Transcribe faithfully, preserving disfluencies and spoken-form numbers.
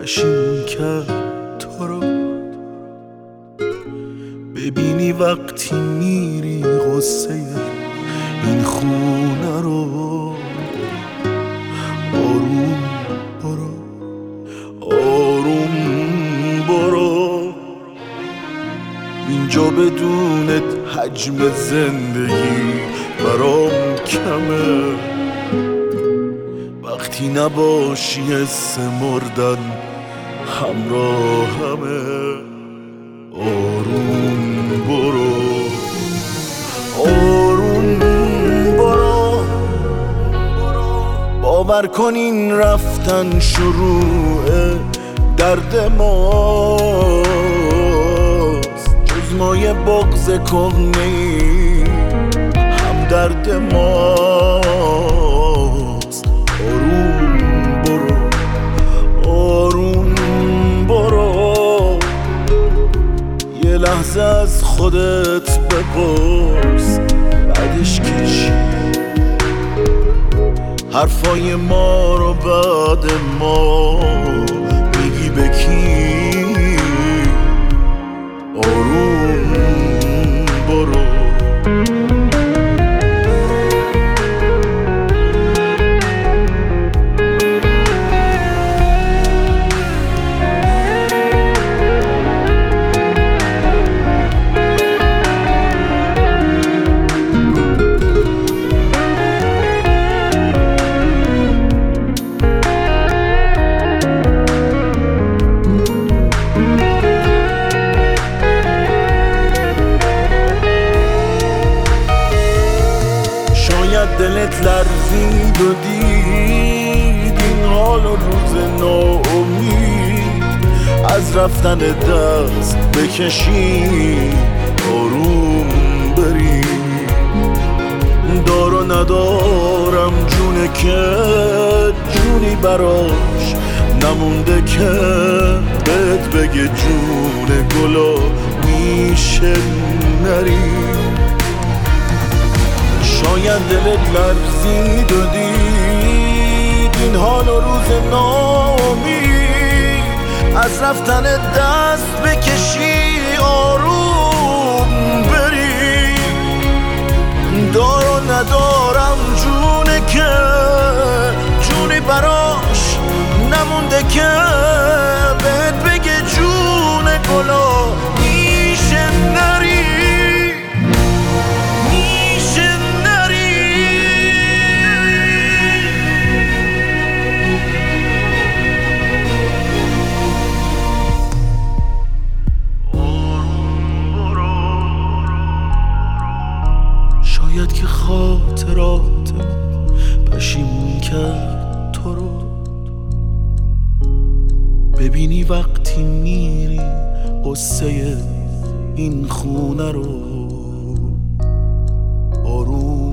پشیمون کرد تو رو. ببینی وقتی میری غصه این خونه رو. آروم برو، آروم برو، اینجا بدونت حجم زندگی برام کمه. وقتی نباشی حس مردن همراهمه. آروم برو، آروم برو، باور کن این رفتن شروع درد ماست، جز مایه بغض کهنه‌ای هم درد ماست. آروم برو، آروم برو، یه لحظه از خودت بپرس بعدش کشی حرفای ما رو بعد ما میگی به کی؟ آروم برو. دلت لرزید و دید این حال و روز ناامید از رفتن دست بکشی آروم بری. دار و ندارم جونه که جونی براش نمونده که بهت بگه جون گلا میشه نری. شاید دلت لرزید و دید این حال و روز ناامید از رفتن دست بکشی آروم بری. دار و ندارم جونه که جونی براش نمونده که بهت بگه جون گلا میشه نری. شاید که خاطرات پشیمون کرد تو رو. ببینی وقتی میری قصه این خونه رو. آروم